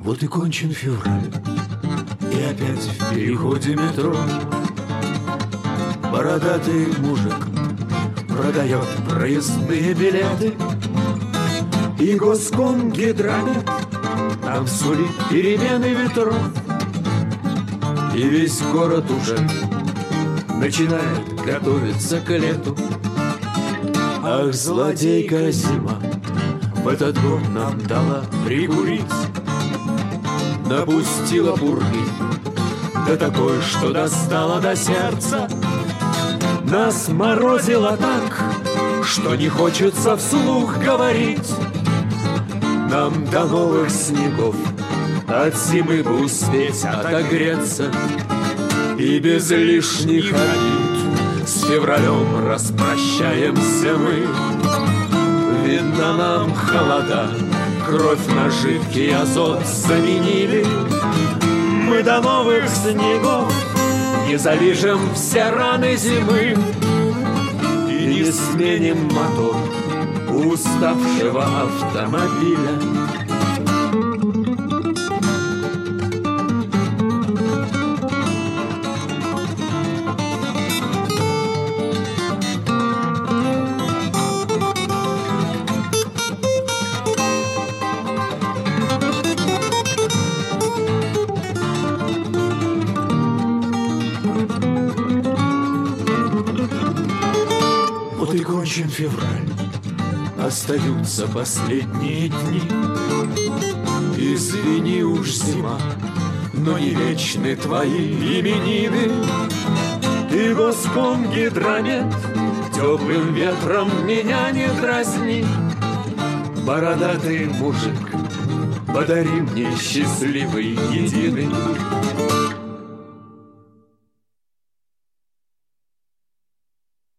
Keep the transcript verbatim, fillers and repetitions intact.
Вот и кончен февраль, и опять в переходе метро бородатый мужик продает проездные билеты, и Госкомгидромет нам сулит перемены ветров. И весь город уже начинает готовиться к лету. Ах, злодейка зима в этот год нам дала прикурить, напустила пурги, да такой, что достала до сердца. Нас морозило так, что не хочется вслух говорить. Нам до новых снегов от зимы бы успеть отогреться, и без лишних обид с февралем распрощаемся мы. Видно, нам холода кровь на жидкий азот заменили. Мы до новых снегов не залижем все раны зимы и не сменим мотор уставшего автомобиля. Вот и кончен февраль, остаются последние дни. Извини уж, зима, но не вечны твои именины. И Госкомгидромет теплым ветром меня не дразни. Бородатый мужик, подари мне счастливый единый.